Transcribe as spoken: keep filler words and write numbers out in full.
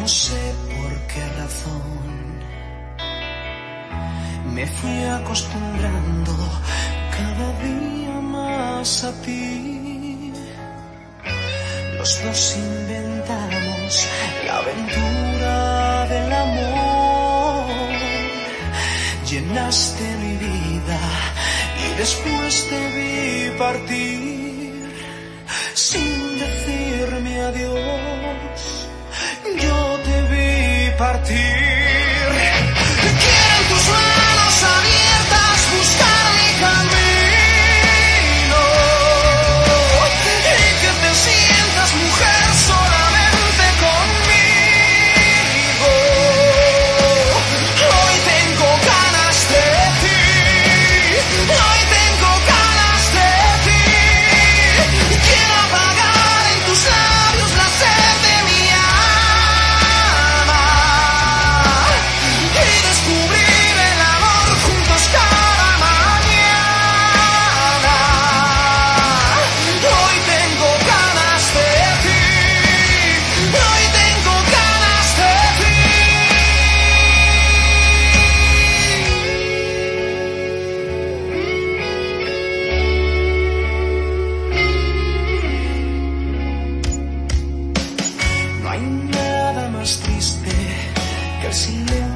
no sé por qué razón me fui acostumbrando cada día más a ti. Los dos inventamos la aventura del amor. Llenaste mi vida y después te vi partir sin decirme adiós. Yo te vi partir. Quiero en tus manos abiertas buscar mi camino y que te sientas mujer solamente conmigo. Hoy tengo ganas de ti, hoy tengo ganas de ti. Quiero apagar en tus labios la sed de mi alma y descubrir el amor juntos cada mañana. Hoy tengo ganas de ti, hoy tengo ganas de ti. No hay nada más triste que el silencio